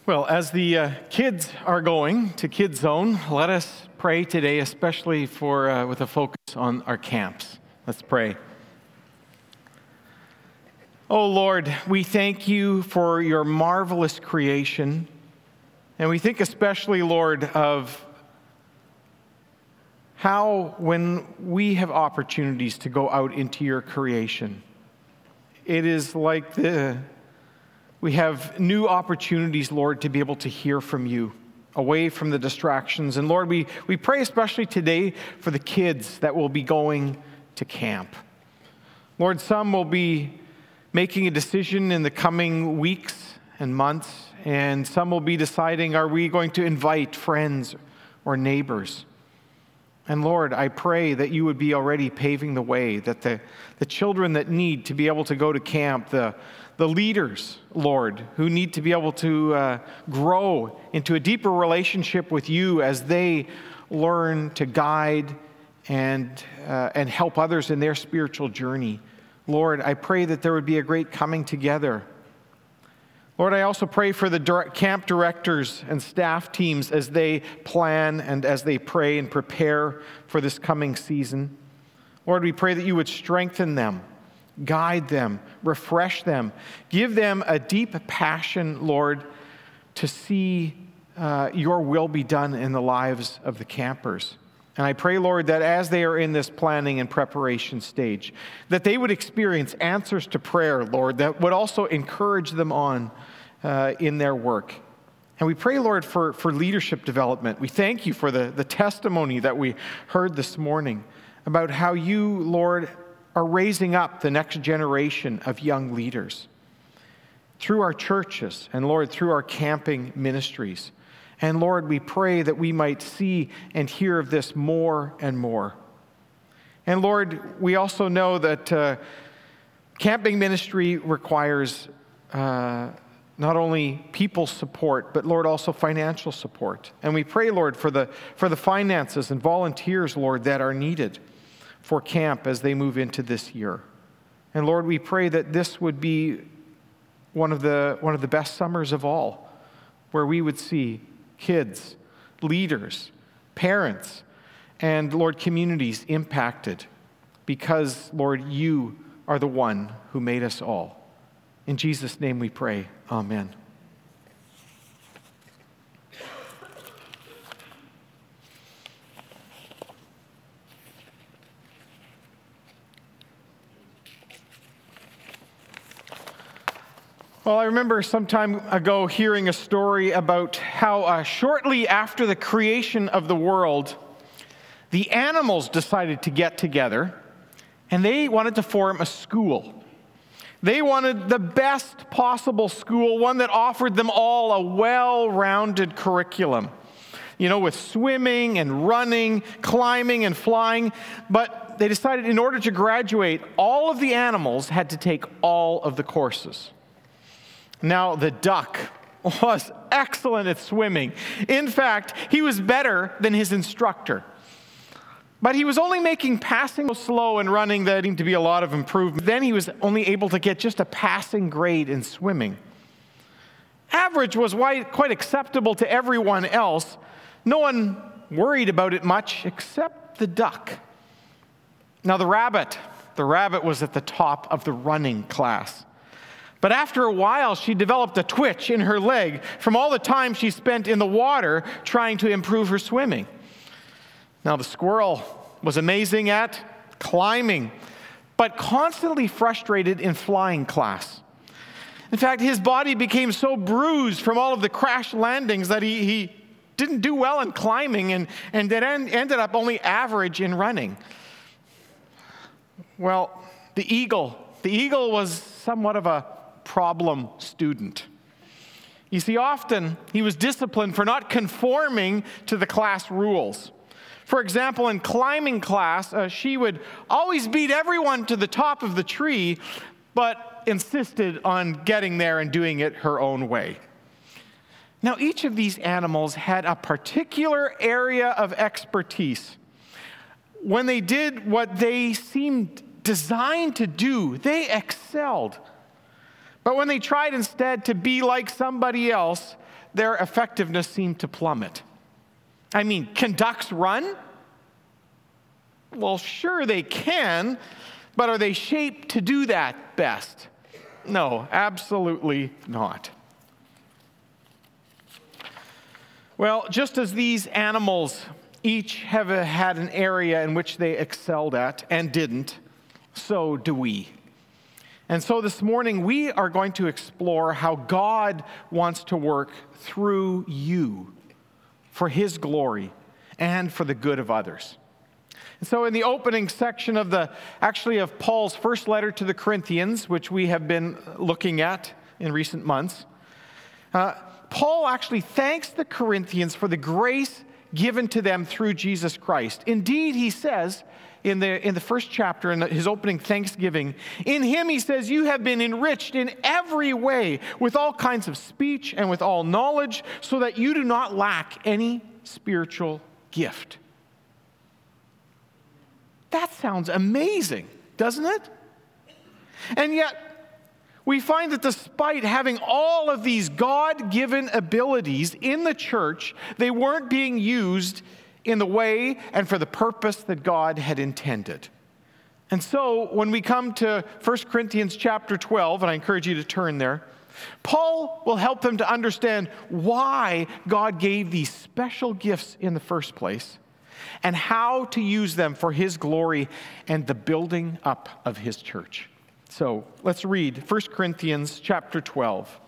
Well, as the kids are going to Kids Zone, let us pray today, especially with a focus on our camps. Let's pray. Oh Lord, we thank you for your marvelous creation, and we think especially, Lord, of how when we have opportunities to go out into your creation, it is like we have new opportunities, Lord, to be able to hear from you, away from the distractions. And Lord, we pray especially today for the kids that will be going to camp. Lord, some will be making a decision in the coming weeks and months, and some will be deciding, are we going to invite friends or neighbors? And Lord, I pray that you would be already paving the way, that the children that need to be able to go to camp, the leaders, Lord, who need to be able to grow into a deeper relationship with you as they learn to guide and help others in their spiritual journey. Lord, I pray that there would be a great coming together. Lord, I also pray for the camp directors and staff teams as they plan and as they pray and prepare for this coming season. Lord, we pray that you would strengthen them, guide them, refresh them, give them a deep passion, Lord, to see your will be done in the lives of the campers. And I pray, Lord, that as they are in this planning and preparation stage, that they would experience answers to prayer, Lord, that would also encourage them on in their work. And we pray, Lord, for leadership development. We thank you for the testimony that we heard this morning about how you, Lord, are raising up the next generation of young leaders through our churches and, Lord, through our camping ministries. And Lord, we pray that we might see and hear of this more and more. And Lord, we also know that camping ministry requires not only people support, but Lord, also financial support. And we pray, Lord, for the finances and volunteers, Lord, that are needed for camp as they move into this year. And Lord, we pray that this would be one of the best summers of all, where we would see kids, leaders, parents, and Lord, communities impacted because, Lord, you are the one who made us all. In Jesus' name we pray. Amen. Well, I remember some time ago hearing a story about how shortly after the creation of the world, the animals decided to get together and they wanted to form a school. They wanted the best possible school, one that offered them all a well-rounded curriculum, with swimming and running, climbing and flying. But they decided in order to graduate, all of the animals had to take all of the courses. Now, the duck was excellent at swimming. In fact, he was better than his instructor. But he was only making passing slow and running that seemed to be a lot of improvement. Then he was only able to get just a passing grade in swimming. Average was quite acceptable to everyone else. No one worried about it much except the duck. Now, the rabbit was at the top of the running class. But after a while, she developed a twitch in her leg from all the time she spent in the water trying to improve her swimming. Now, the squirrel was amazing at climbing, but constantly frustrated in flying class. In fact, his body became so bruised from all of the crash landings that he didn't do well in climbing and then ended up only average in running. Well, the eagle was somewhat of a problem student. You see, often he was disciplined for not conforming to the class rules. For example, in climbing class, she would always beat everyone to the top of the tree, but insisted on getting there and doing it her own way. Now, each of these animals had a particular area of expertise. When they did what they seemed designed to do, they excelled. But when they tried instead to be like somebody else, their effectiveness seemed to plummet. I mean, can ducks run? Well, sure they can, but are they shaped to do that best? No, absolutely not. Well, just as these animals each have had an area in which they excelled at and didn't, so do we. And so this morning we are going to explore how God wants to work through you for His glory and for the good of others. And so in the opening section of Paul's first letter to the Corinthians, which we have been looking at in recent months, Paul actually thanks the Corinthians for the grace given to them through Jesus Christ. Indeed, he says in the first chapter, in his opening thanksgiving, in Him, he says, you have been enriched in every way with all kinds of speech and with all knowledge, so that you do not lack any spiritual gift. That sounds amazing, doesn't it? And yet, we find that despite having all of these God-given abilities in the church, they weren't being used in the way and for the purpose that God had intended. And so, when we come to 1 Corinthians chapter 12, and I encourage you to turn there, Paul will help them to understand why God gave these special gifts in the first place and how to use them for His glory and the building up of His church. So let's read 1 Corinthians chapter 12.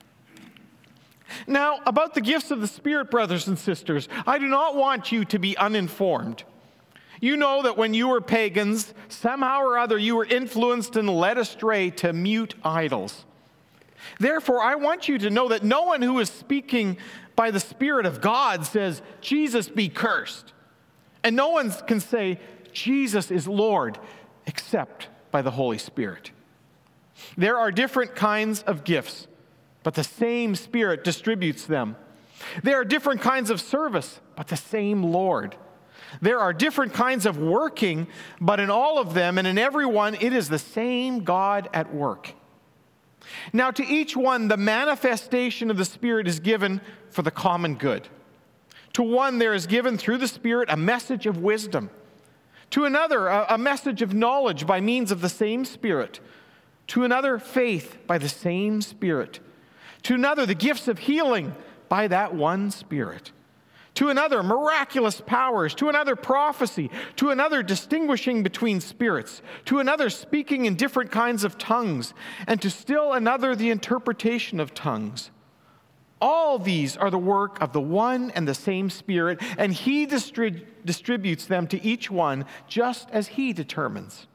Now, about the gifts of the Spirit, brothers and sisters, I do not want you to be uninformed. You know that when you were pagans, somehow or other you were influenced and led astray to mute idols. Therefore, I want you to know that no one who is speaking by the Spirit of God says, Jesus be cursed. And no one can say, Jesus is Lord, except by the Holy Spirit. There are different kinds of gifts, but the same Spirit distributes them. There are different kinds of service, but the same Lord. There are different kinds of working, but in all of them and in every one, it is the same God at work. Now, to each one, the manifestation of the Spirit is given for the common good. To one, there is given through the Spirit a message of wisdom. To another, a message of knowledge by means of the same Spirit. To another, faith by the same Spirit. To another, the gifts of healing by that one Spirit. To another, miraculous powers. To another, prophecy. To another, distinguishing between spirits. To another, speaking in different kinds of tongues. And to still another, the interpretation of tongues. All these are the work of the one and the same Spirit, and He distributes them to each one just as He determines.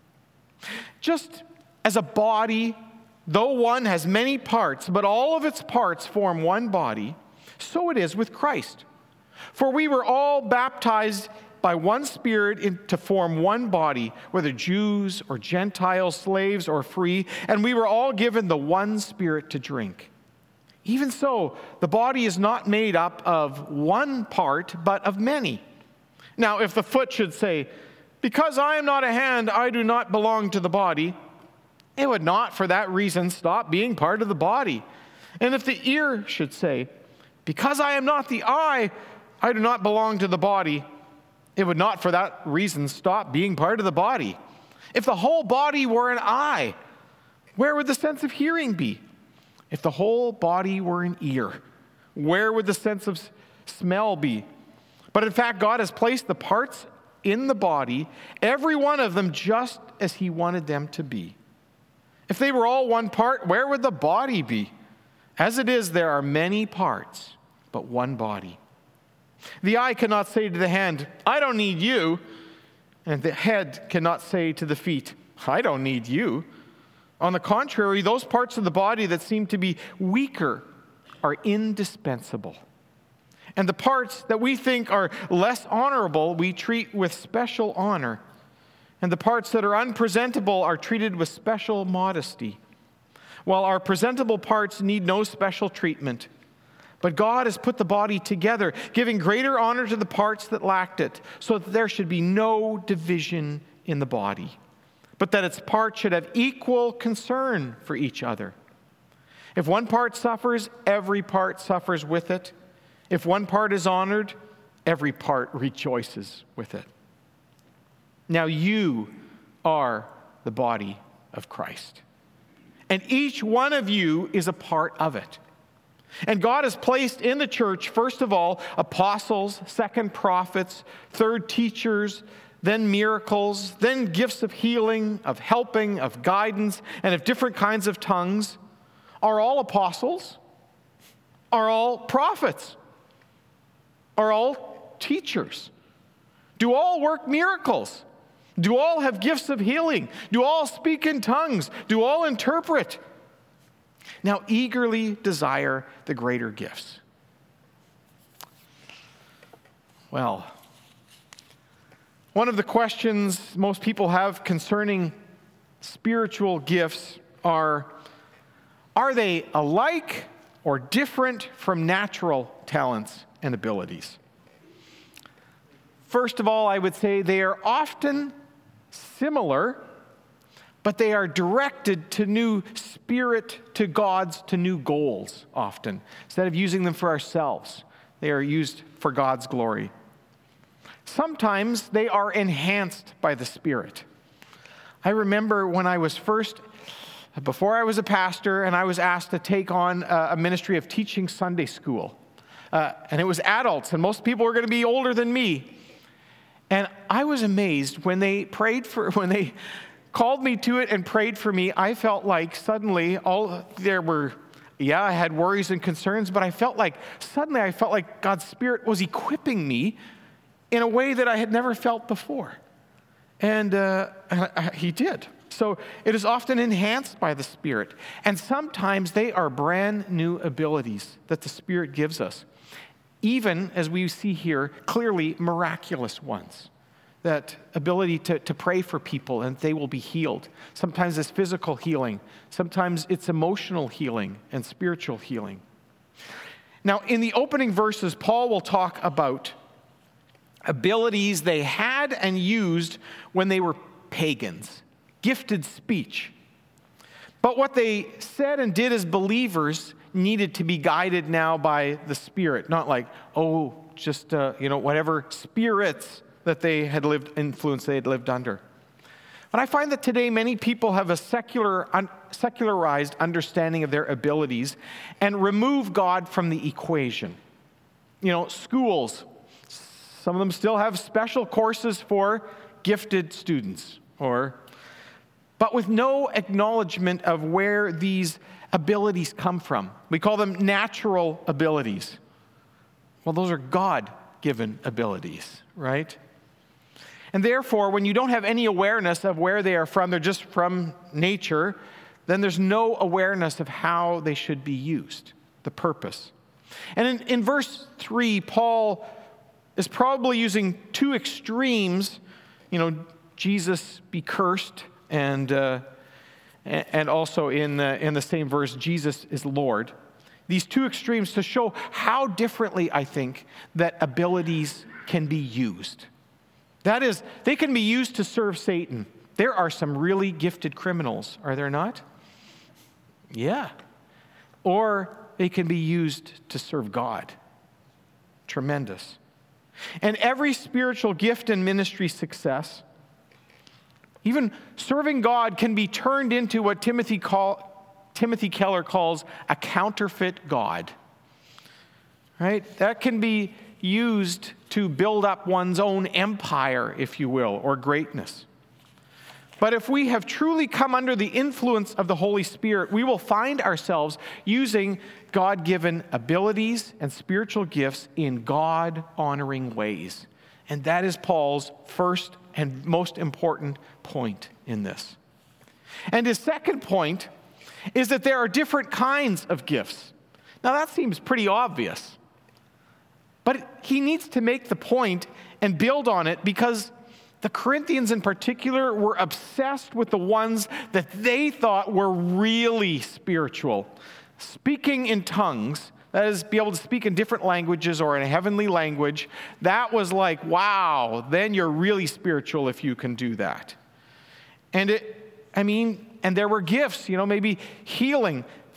Just as a body, though one has many parts, but all of its parts form one body, so it is with Christ. For we were all baptized by one Spirit to form one body, whether Jews or Gentiles, slaves or free, and we were all given the one Spirit to drink. Even so, the body is not made up of one part, but of many. Now, if the foot should say, because I am not a hand, I do not belong to the body, it would not for that reason stop being part of the body. And if the ear should say, because I am not the eye, I do not belong to the body, it would not for that reason stop being part of the body. If the whole body were an eye, where would the sense of hearing be? If the whole body were an ear, where would the sense of smell be? But in fact, God has placed the parts in the body, every one of them just as He wanted them to be. If they were all one part, where would the body be? As it is, there are many parts, but one body. The eye cannot say to the hand, I don't need you. And the head cannot say to the feet, I don't need you. On the contrary, those parts of the body that seem to be weaker are indispensable. And the parts that we think are less honorable, we treat with special honor. And the parts that are unpresentable are treated with special modesty. While our presentable parts need no special treatment. But God has put the body together, giving greater honor to the parts that lacked it, so that there should be no division in the body, but that its parts should have equal concern for each other. If one part suffers, every part suffers with it. If one part is honored, every part rejoices with it. Now you are the body of Christ, and each one of you is a part of it. And God has placed in the church, first of all, apostles, second prophets, third teachers, then miracles, then gifts of healing, of helping, of guidance, and of different kinds of tongues. Are all apostles? Are all prophets? Are all teachers? Do all work miracles? Do all have gifts of healing? Do all speak in tongues? Do all interpret? Now eagerly desire the greater gifts. Well, one of the questions most people have concerning spiritual gifts are they alike or different from natural talents and abilities? First of all, I would say they are often similar, but they are directed to new to new goals often. Instead of using them for ourselves, they are used for God's glory. Sometimes they are enhanced by the Spirit. I remember when I was before I was a pastor, and I was asked to take on a ministry of teaching Sunday school. And it was adults, and most people were going to be older than me. And I was amazed when they called me to it and prayed for me. I felt like suddenly I had worries and concerns, but I felt like God's Spirit was equipping me in a way that I had never felt before. And He did. So it is often enhanced by the Spirit. And sometimes they are brand new abilities that the Spirit gives us. Even, as we see here, clearly miraculous ones. That ability to pray for people and they will be healed. Sometimes it's physical healing. Sometimes it's emotional healing and spiritual healing. Now, in the opening verses, Paul will talk about abilities they had and used when they were pagans. Gifted speech. But what they said and did as believers needed to be guided now by the Spirit. Not like, whatever spirits that they had lived under. But I find that today many people have a secularized understanding of their abilities and remove God from the equation. Schools, some of them still have special courses for gifted students, but with no acknowledgement of where these abilities come from. We call them natural abilities. Well, those are God-given abilities, right? And therefore, when you don't have any awareness of where they are from, they're just from nature, then there's no awareness of how they should be used, the purpose. And in verse 3, Paul is probably using two extremes, Jesus be cursed, and also in the same verse, Jesus is Lord. These two extremes to show how differently I think that abilities can be used. That is, they can be used to serve Satan. There are some really gifted criminals, are there not? Yeah. Or they can be used to serve God. Tremendous. And every spiritual gift and ministry success, even serving God, can be turned into what Timothy Keller calls a counterfeit God. Right? That can be used to build up one's own empire, if you will, or greatness. But if we have truly come under the influence of the Holy Spirit, we will find ourselves using God-given abilities and spiritual gifts in God-honoring ways. And that is Paul's first and most important point in this. And his second point is that there are different kinds of gifts. Now that seems pretty obvious. But he needs to make the point and build on it because the Corinthians in particular were obsessed with the ones that they thought were really spiritual. Speaking in tongues, that is, be able to speak in different languages or in a heavenly language, that was like, wow, then you're really spiritual if you can do that. And there were gifts, maybe healing.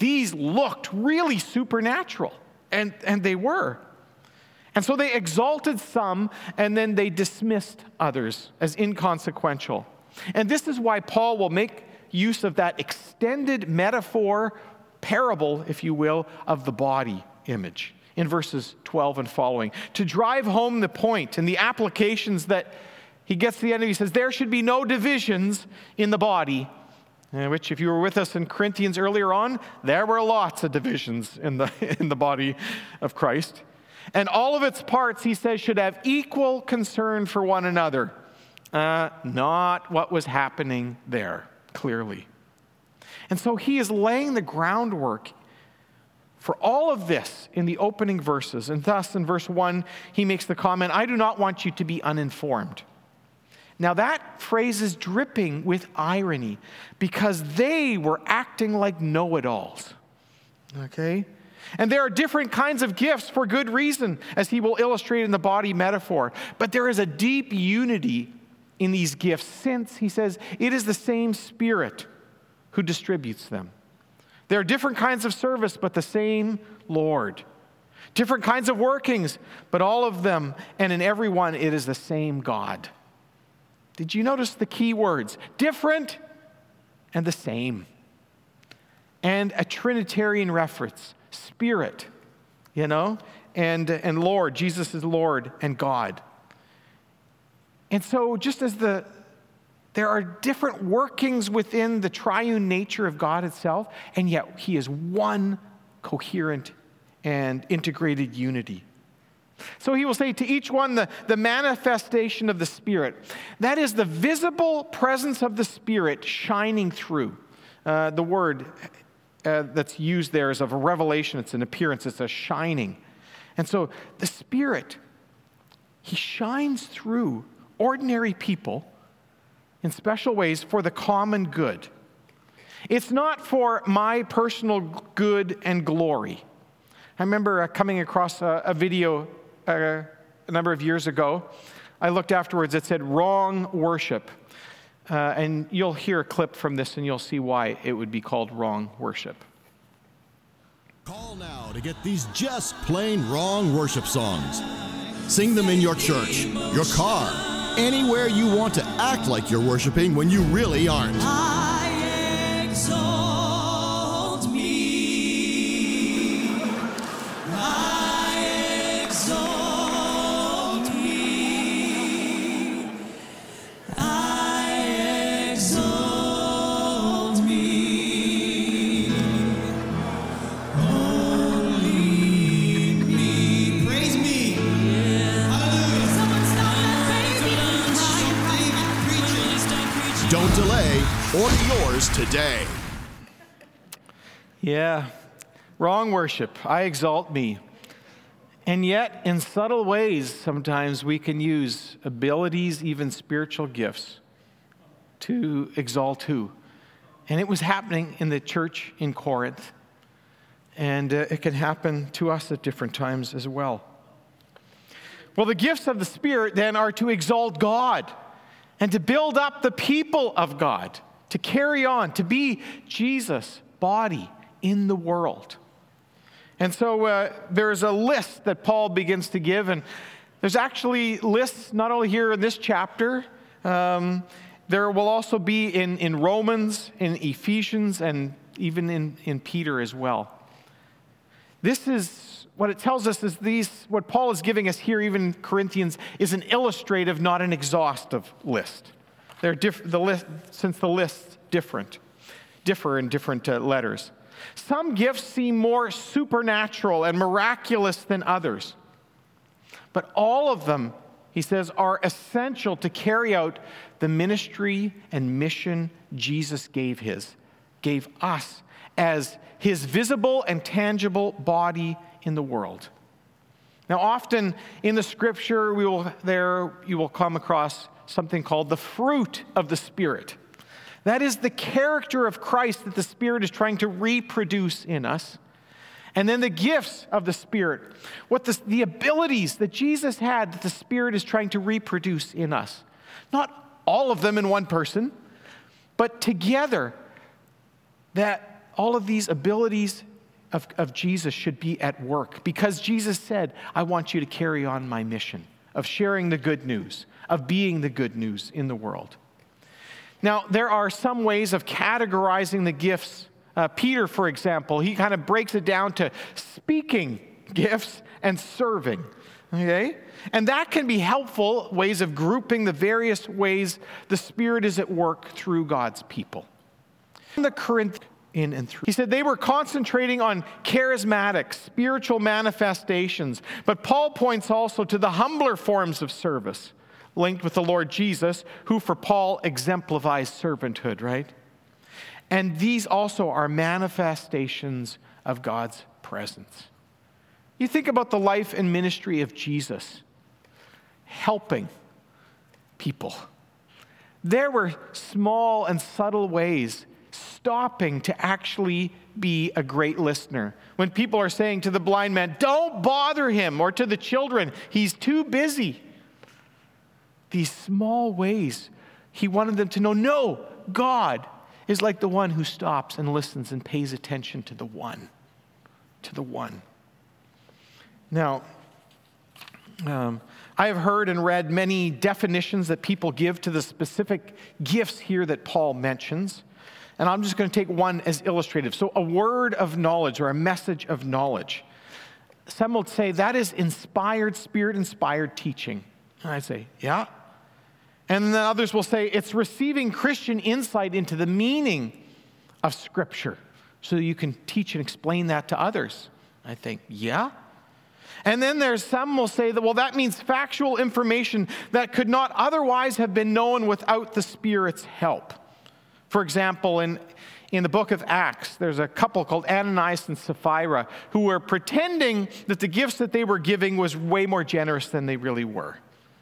these looked really supernatural, and they were. And so they exalted some, and then they dismissed others as inconsequential. And this is why Paul will make use of that extended metaphor, parable, if you will, of the body image in verses 12 and following, to drive home the point and the applications that he gets to the end of. He says, there should be no divisions in the body, which if you were with us in Corinthians earlier on, there were lots of divisions in the body of Christ. And all of its parts, he says, should have equal concern for one another. Not what was happening there, clearly. And so he is laying the groundwork for all of this in the opening verses. And thus, in verse 1, he makes the comment, I do not want you to be uninformed. Now that phrase is dripping with irony because they were acting like know-it-alls. Okay? And there are different kinds of gifts for good reason, as he will illustrate in the body metaphor. But there is a deep unity in these gifts since, he says, it is the same Spirit who distributes them. There are different kinds of service, but the same Lord. Different kinds of workings, but all of them, and in every one, it is the same God. Did you notice the key words? Different and the same. And a Trinitarian reference. Spirit, and Lord. Jesus is Lord and God. And so just as there are different workings within the triune nature of God itself, and yet he is one coherent and integrated unity. So he will say to each one, the manifestation of the Spirit. That is the visible presence of the Spirit shining through. The word that's used there is of a revelation. It's an appearance. It's a shining. And so the Spirit, he shines through ordinary people in special ways for the common good. It's not for my personal good and glory. I remember coming across a video a number of years ago. I looked afterwards. It said, wrong worship. And you'll hear a clip from this and you'll see why it would be called wrong worship. Call now to get these just plain wrong worship songs. Sing them in your church, your car, anywhere you want to act like you're worshiping when you really aren't. I exalt me. I exalt me. I exalt me. Only me. Praise me. Hallelujah. Someone stop that crazy. Don't delay. Order yours today. Yeah, wrong worship. I exalt me. And yet, in subtle ways, sometimes we can use abilities, even spiritual gifts, to exalt who? And it was happening in the church in Corinth. And it can happen to us at different times as well. Well, the gifts of the Spirit then are to exalt God and to build up the people of God, to carry on, to be Jesus' body in the world. And so there's a list that Paul begins to give, and there's actually lists not only here in this chapter, there will also be in Romans, in Ephesians, and even in Peter as well. This is, what it tells us is what Paul is giving us here, even in Corinthians, is an illustrative, not an exhaustive list. They're since the lists differ in different letters. Some gifts seem more supernatural and miraculous than others. But all of them, he says, are essential to carry out the ministry and mission Jesus gave us as his visible and tangible body in the world. Now, often in the scripture, you will come across something called the fruit of the Spirit. That is the character of Christ that the Spirit is trying to reproduce in us. And then the gifts of the Spirit, the abilities that Jesus had that the Spirit is trying to reproduce in us. Not all of them in one person, but together that all of these abilities of Jesus should be at work, because Jesus said, I want you to carry on my mission of sharing the good news, of being the good news in the world. Now, there are some ways of categorizing the gifts. Peter, for example, he kind of breaks it down to speaking gifts and serving, okay? And that can be helpful ways of grouping the various ways the Spirit is at work through God's people. In the Corinthians, in and through. He said they were concentrating on charismatic, spiritual manifestations, but Paul points also to the humbler forms of service linked with the Lord Jesus, who for Paul exemplifies servanthood, right? And these also are manifestations of God's presence. You think about the life and ministry of Jesus, helping people. There were small and subtle ways stopping to actually be a great listener. When people are saying to the blind man, don't bother him, or to the children, he's too busy. These small ways, he wanted them to know, no, God is like the one who stops and listens and pays attention to the one. To the one. Now, I have heard and read many definitions that people give to the specific gifts here that Paul mentions. And I'm just going to take one as illustrative. So a word of knowledge or a message of knowledge. Some will say that is inspired, Spirit-inspired teaching. And I say, yeah. And then others will say it's receiving Christian insight into the meaning of Scripture so that you can teach and explain that to others. I think, yeah. And then there's some will say that, well, that means factual information that could not otherwise have been known without the Spirit's help. For example, in the book of Acts, there's a couple called Ananias and Sapphira who were pretending that the gifts that they were giving was way more generous than they really were.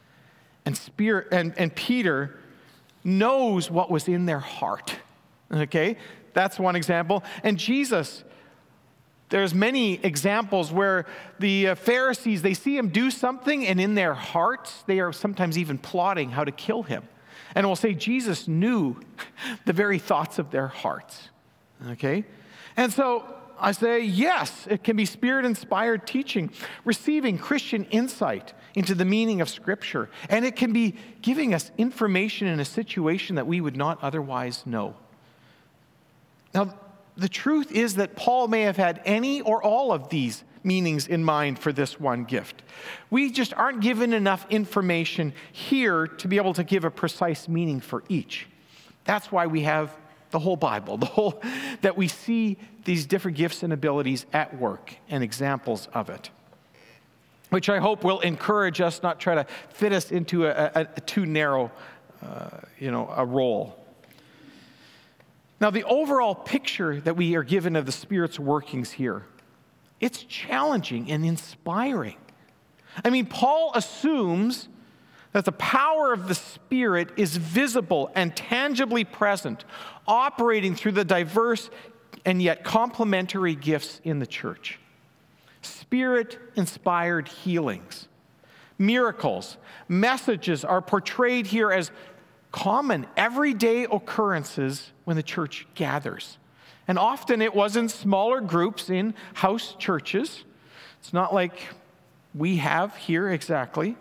And Peter knows what was in their heart. Okay? That's one example. And Jesus, there's many examples where the Pharisees, they see him do something, and in their hearts, they are sometimes even plotting how to kill him. And we'll say Jesus knew the very thoughts of their hearts. Okay? And so I say, yes, it can be Spirit-inspired teaching, receiving Christian insight into the meaning of Scripture. And it can be giving us information in a situation that we would not otherwise know. Now, the truth is that Paul may have had any or all of these meanings in mind for this one gift. We just aren't given enough information here to be able to give a precise meaning for each. That's why we have the whole Bible, that we see these different gifts and abilities at work and examples of it, which I hope will encourage us, not try to fit us into a too narrow, a role. Now, the overall picture that we are given of the Spirit's workings here, it's challenging and inspiring. I mean, Paul assumes that the power of the Spirit is visible and tangibly present, operating through the diverse and yet complementary gifts in the church. Spirit-inspired healings, miracles, messages are portrayed here as common, everyday occurrences when the church gathers. And often it was in smaller groups in house churches. It's not like we have here exactly.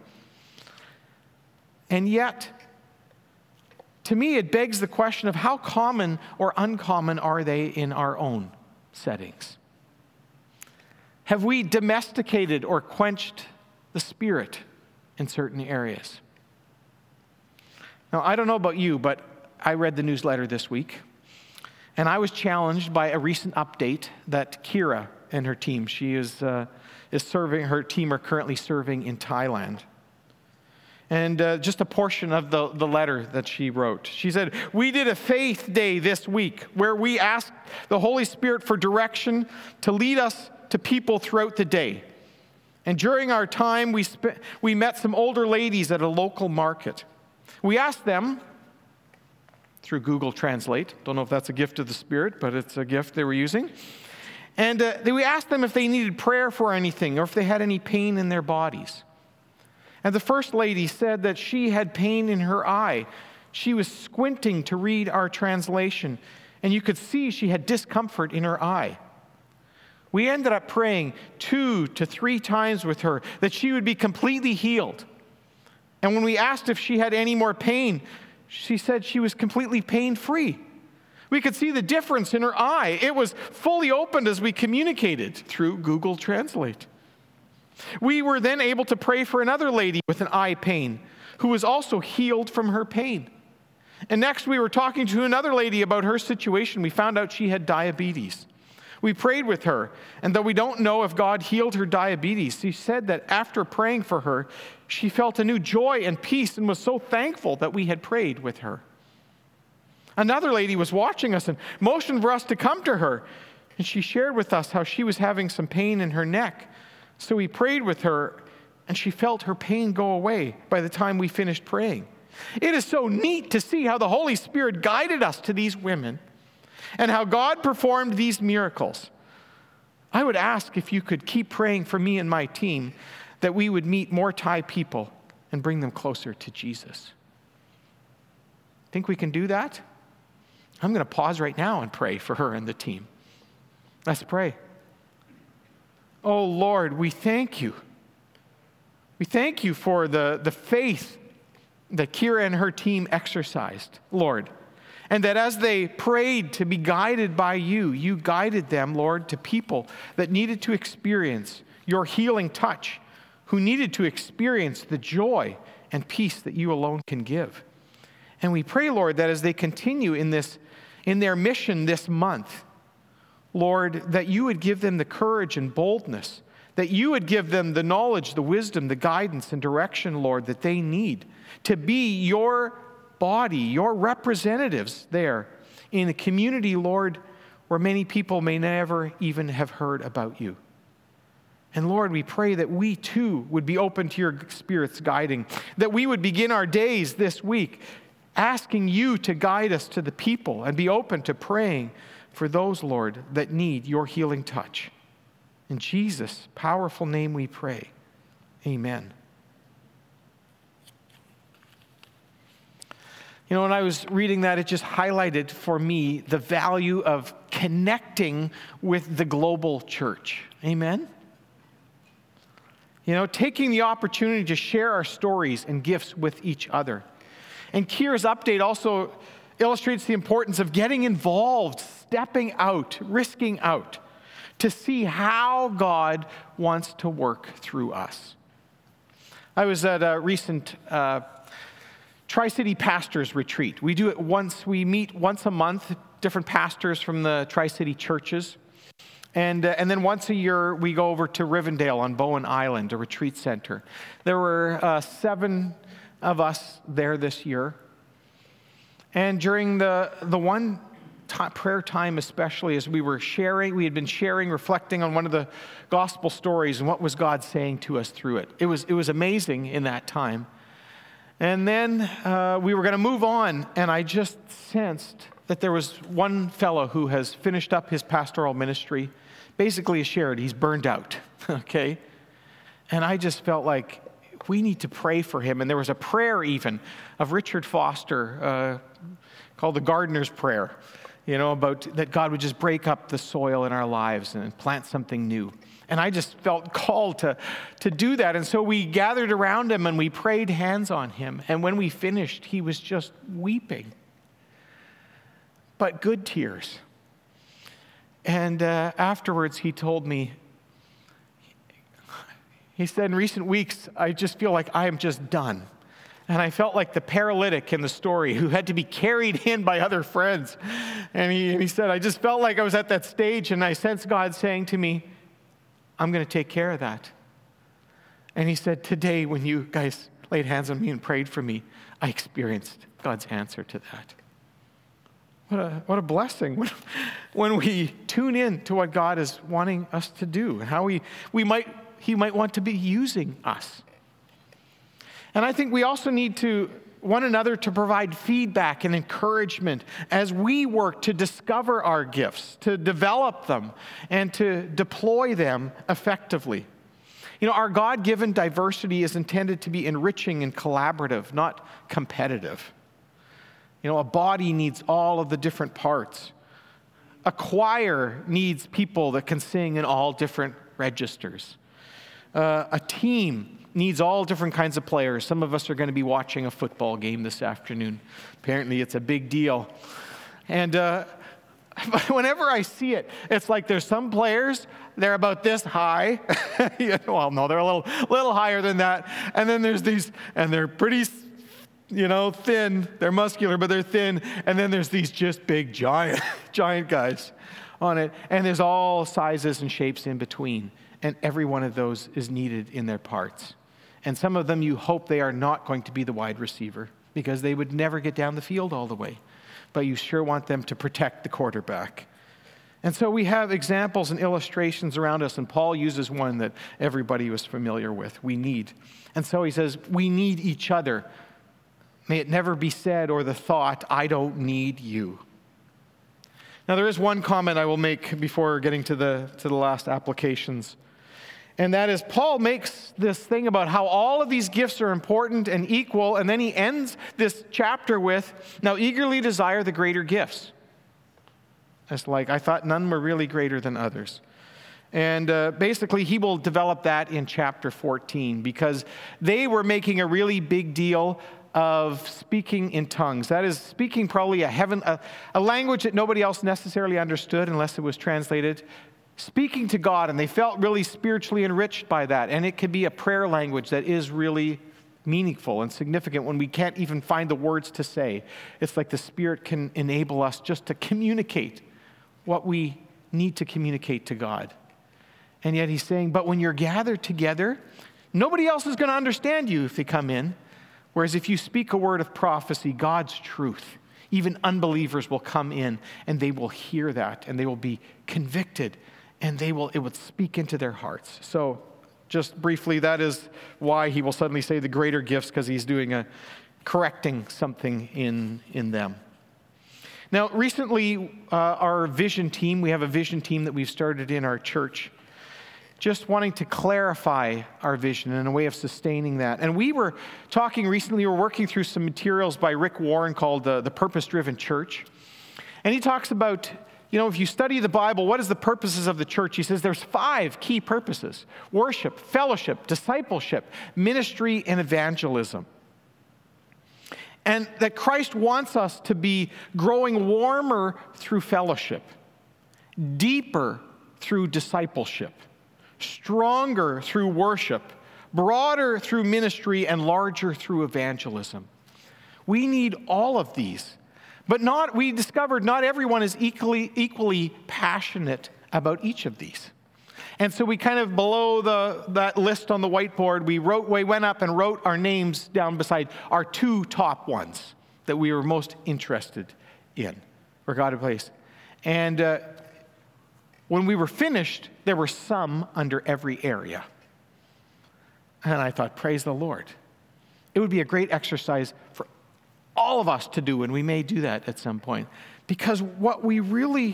And yet, to me, it begs the question of how common or uncommon are they in our own settings? Have we domesticated or quenched the Spirit in certain areas? Now, I don't know about you, but I read the newsletter this week, and I was challenged by a recent update that Kira and her team, she is serving, her team are currently serving in Thailand. And just a portion of the letter that she wrote. She said, we did a faith day this week where we asked the Holy Spirit for direction to lead us to people throughout the day. And during our time, we met some older ladies at a local market. We asked them, through Google Translate, don't know if that's a gift of the Spirit, but it's a gift they were using. And we asked them if they needed prayer for anything or if they had any pain in their bodies. And the first lady said that she had pain in her eye. She was squinting to read our translation, and you could see she had discomfort in her eye. We ended up praying 2 to 3 times with her that she would be completely healed. And when we asked if she had any more pain, she said she was completely pain-free. We could see the difference in her eye. It was fully opened as we communicated through Google Translate. We were then able to pray for another lady with an eye pain who was also healed from her pain. And next we were talking to another lady about her situation. We found out she had diabetes. We prayed with her, and though we don't know if God healed her diabetes, she said that after praying for her, she felt a new joy and peace and was so thankful that we had prayed with her. Another lady was watching us and motioned for us to come to her, and she shared with us how she was having some pain in her neck. So we prayed with her, and she felt her pain go away by the time we finished praying. It is so neat to see how the Holy Spirit guided us to these women and how God performed these miracles. I would ask if you could keep praying for me and my team that we would meet more Thai people and bring them closer to Jesus. Think we can do that? I'm going to pause right now and pray for her and the team. Let's pray. Oh Lord, we thank you. We thank you for the faith that Kira and her team exercised, Lord. And that as they prayed to be guided by you, you guided them, Lord, to people that needed to experience your healing touch, who needed to experience the joy and peace that you alone can give. And we pray, Lord, that as they continue in their mission this month, Lord, that you would give them the courage and boldness, that you would give them the knowledge, the wisdom, the guidance and direction, Lord, that they need to be your body, your representatives there in a community, Lord, where many people may never even have heard about you. And Lord, we pray that we too would be open to your Spirit's guiding, that we would begin our days this week asking you to guide us to the people and be open to praying for those, Lord, that need your healing touch. In Jesus' powerful name we pray. Amen. You know, when I was reading that, it just highlighted for me the value of connecting with the global church. Amen? You know, taking the opportunity to share our stories and gifts with each other. And Kira's update also illustrates the importance of getting involved, stepping out, risking out, to see how God wants to work through us. I was at a recent Tri-City Pastors Retreat. We do it we meet once a month, different pastors from the Tri-City churches. And then once a year, we go over to Rivendell on Bowen Island, a retreat center. There were 7 of us there this year. And during the one prayer time especially, as we had been sharing, reflecting on one of the gospel stories and what was God saying to us through it. It was amazing in that time. And then we were going to move on, and I just sensed that there was one fellow who has finished up his pastoral ministry, basically shared he's burned out, okay? And I just felt like we need to pray for him. And there was a prayer even of Richard Foster called the Gardener's Prayer, you know, about that God would just break up the soil in our lives and plant something new. And I just felt called to do that. And so we gathered around him and we prayed hands on him. And when we finished, he was just weeping. But good tears. And afterwards, he told me, he said, in recent weeks, I just feel like I am just done. And I felt like the paralytic in the story who had to be carried in by other friends. And he said, I just felt like I was at that stage, and I sensed God saying to me, I'm going to take care of that. And he said, today, when you guys laid hands on me and prayed for me, I experienced God's answer to that. What a blessing when we tune in to what God is wanting us to do, and how He might want to be using us. And I think we also need to one another to provide feedback and encouragement as we work to discover our gifts, to develop them, and to deploy them effectively. You know, our God-given diversity is intended to be enriching and collaborative, not competitive. You know, a body needs all of the different parts. A choir needs people that can sing in all different registers. A team needs all different kinds of players. Some of us are going to be watching a football game this afternoon. Apparently, it's a big deal. And but whenever I see it, it's like there's some players, they're about this high. Well, no, they're a little higher than that. And then there's these, and they're pretty, thin. They're muscular, but they're thin. And then there's these just big, giant guys on it. And there's all sizes and shapes in between. And every one of those is needed in their parts. And some of them you hope they are not going to be the wide receiver because they would never get down the field all the way. But you sure want them to protect the quarterback. And so we have examples and illustrations around us, and Paul uses one that everybody was familiar with. We need. And so he says, we need each other. May it never be said or the thought, I don't need you. Now there is one comment I will make before getting to the last applications. And that is, Paul makes this thing about how all of these gifts are important and equal, and then he ends this chapter with, now eagerly desire the greater gifts. It's like, I thought none were really greater than others. And basically, he will develop that in chapter 14, because they were making a really big deal of speaking in tongues. That is, speaking probably a language that nobody else necessarily understood unless it was translated. Speaking to God, and they felt really spiritually enriched by that. And it could be a prayer language that is really meaningful and significant when we can't even find the words to say. It's like the Spirit can enable us just to communicate what we need to communicate to God. And yet he's saying, but when you're gathered together, nobody else is going to understand you if they come in. Whereas if you speak a word of prophecy, God's truth, even unbelievers will come in and they will hear that and they will be convicted. And it would speak into their hearts. So just briefly, that is why he will suddenly say the greater gifts, because he's doing correcting something in them. Now, recently, our vision team, we have a vision team that we've started in our church, just wanting to clarify our vision and a way of sustaining that. And we were talking recently, we were working through some materials by Rick Warren called the Purpose-Driven Church. And he talks about, if you study the Bible, what is the purposes of the church? He says there's 5 key purposes: worship, fellowship, discipleship, ministry, and evangelism. And that Christ wants us to be growing warmer through fellowship, deeper through discipleship, stronger through worship, broader through ministry, and larger through evangelism. We need all of these. But we discovered not everyone is equally passionate about each of these. And so we kind of, below that list on the whiteboard, we went up and wrote our names down beside our 2 top ones that we were most interested in, where God had placed. And when we were finished, there were some under every area. And I thought, praise the Lord. It would be a great exercise for all of us to do, and we may do that at some point. Because what we really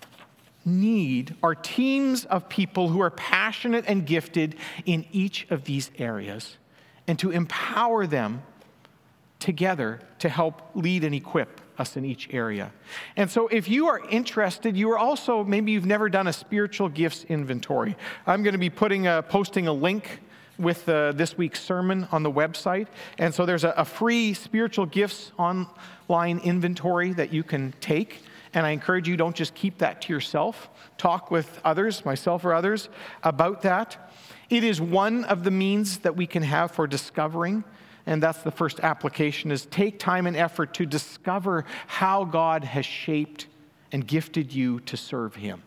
need are teams of people who are passionate and gifted in each of these areas, and to empower them together to help lead and equip us in each area. And so if you are interested, you are also, maybe you've never done a spiritual gifts inventory. I'm going to be posting a link with this week's sermon on the website. And so there's a free spiritual gifts online inventory that you can take. And I encourage you, don't just keep that to yourself. Talk with others, myself or others, about that. It is one of the means that we can have for discovering, and that's the first application, is take time and effort to discover how God has shaped and gifted you to serve Him.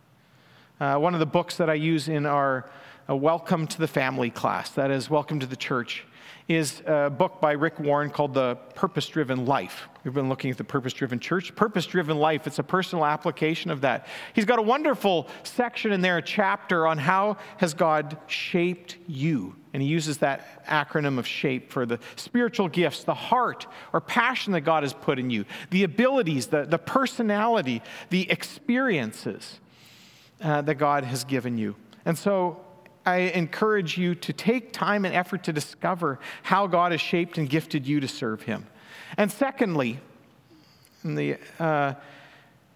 One of the books that I use in our Welcome to the Family class, that is, Welcome to the Church, is a book by Rick Warren called The Purpose-Driven Life. We've been looking at the Purpose-Driven Church. Purpose-Driven Life, it's a personal application of that. He's got a wonderful section in there, a chapter on how has God shaped you. And he uses that acronym of SHAPE for the spiritual gifts, the heart or passion that God has put in you, the abilities, the personality, the experiences that God has given you. And so I encourage you to take time and effort to discover how God has shaped and gifted you to serve Him. And secondly,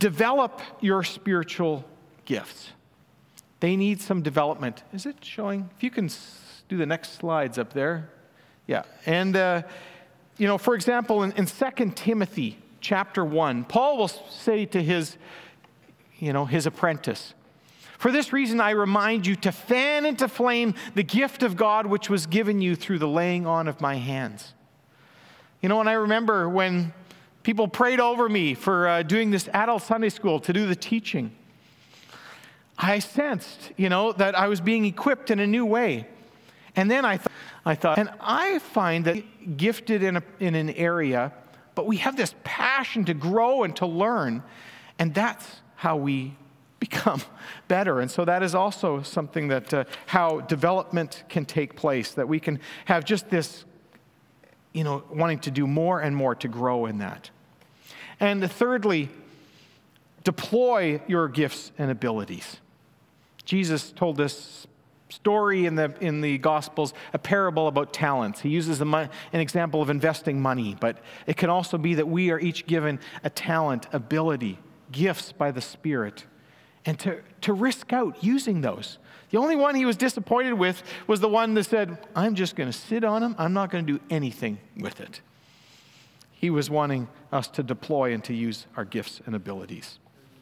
develop your spiritual gifts. They need some development. Is it showing? If you can do the next slides up there. Yeah. And, for example, in 2 Timothy chapter 1, Paul will say to his apprentice, "For this reason I remind you to fan into flame the gift of God which was given you through the laying on of my hands." And I remember when people prayed over me for doing this adult Sunday school to do the teaching, I sensed, that I was being equipped in a new way. And then I thought, and I find that gifted in an area, but we have this passion to grow and to learn, and that's how we become better. And so that is also something that how development can take place, that we can have just this, wanting to do more and more to grow in that. And thirdly, deploy your gifts and abilities. Jesus told this story in the Gospels, a parable about talents. He uses an example of investing money, but it can also be that we are each given a talent, ability, gifts by the Spirit, and to risk out using those. The only one he was disappointed with was the one that said, "I'm just going to sit on them. I'm not going to do anything with it." He was wanting us to deploy and to use our gifts and abilities.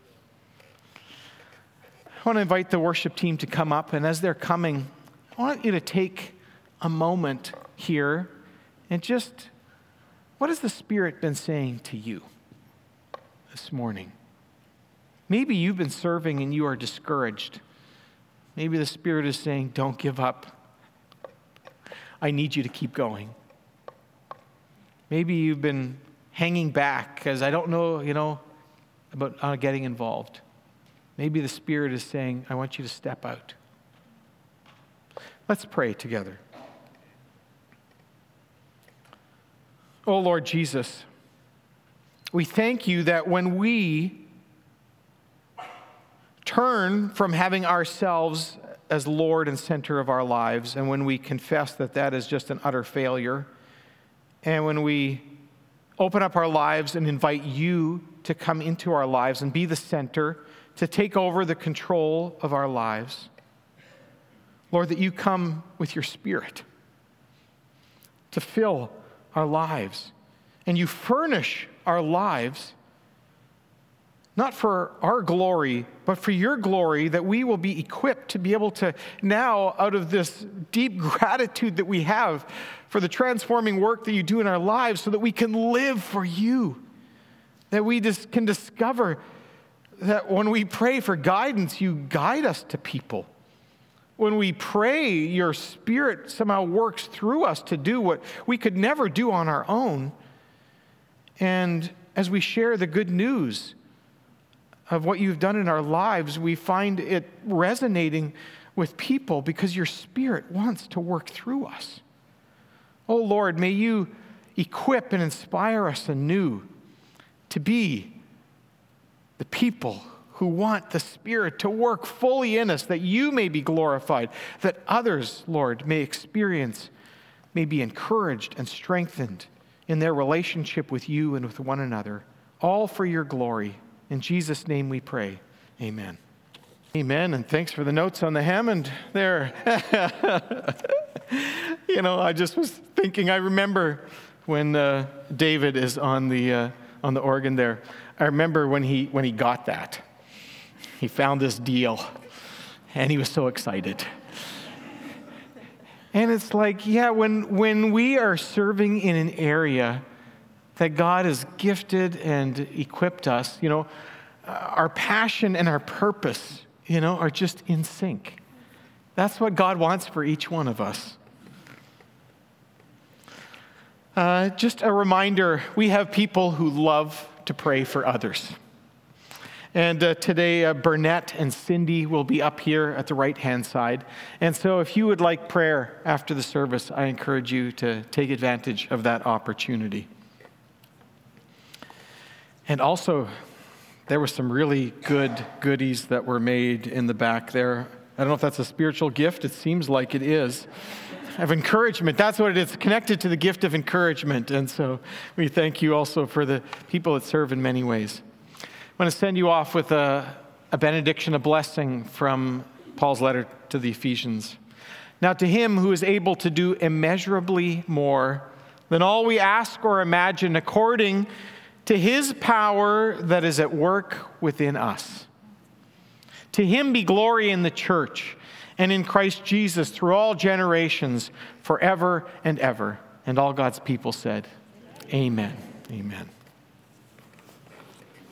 I want to invite the worship team to come up, and as they're coming, I want you to take a moment here and just, what has the Spirit been saying to you this morning? Maybe you've been serving and you are discouraged. Maybe the Spirit is saying, "Don't give up. I need you to keep going." Maybe you've been hanging back because I don't know, about getting involved. Maybe the Spirit is saying, "I want you to step out." Let's pray together. Oh, Lord Jesus, we thank you that when we turn from having ourselves as Lord and center of our lives, and when we confess that that is just an utter failure, and when we open up our lives and invite you to come into our lives and be the center, to take over the control of our lives, Lord, that you come with your Spirit to fill our lives, and you furnish our lives not for our glory, but for your glory, that we will be equipped to be able to now, out of this deep gratitude that we have for the transforming work that you do in our lives, so that we can live for you, that we just can discover that when we pray for guidance, you guide us to people. When we pray, your Spirit somehow works through us to do what we could never do on our own. And as we share the good news of what you've done in our lives, we find it resonating with people because your Spirit wants to work through us. Oh Lord, may you equip and inspire us anew to be the people who want the Spirit to work fully in us, that you may be glorified, that others, Lord, may be encouraged and strengthened in their relationship with you and with one another, all for your glory. In Jesus' name we pray. Amen. Amen, and thanks for the notes on the Hammond there. I just was thinking, I remember when David is on the organ there. I remember when he got that. He found this deal, and he was so excited. And it's like, when we are serving in an area that God has gifted and equipped us, our passion and our purpose, are just in sync. That's what God wants for each one of us. Just a reminder, we have people who love to pray for others. And today, Burnett and Cindy will be up here at the right-hand side. And so if you would like prayer after the service, I encourage you to take advantage of that opportunity. And also, there were some really good goodies that were made in the back there. I don't know if that's a spiritual gift. It seems like it is. Of encouragement. That's what it is, connected to the gift of encouragement. And so we thank you also for the people that serve in many ways. going to send you off with a benediction, a blessing from Paul's letter to the Ephesians. Now to him who is able to do immeasurably more than all we ask or imagine, according to his power that is at work within us. To him be glory in the church and in Christ Jesus through all generations, forever and ever. And all God's people said, Amen. Amen.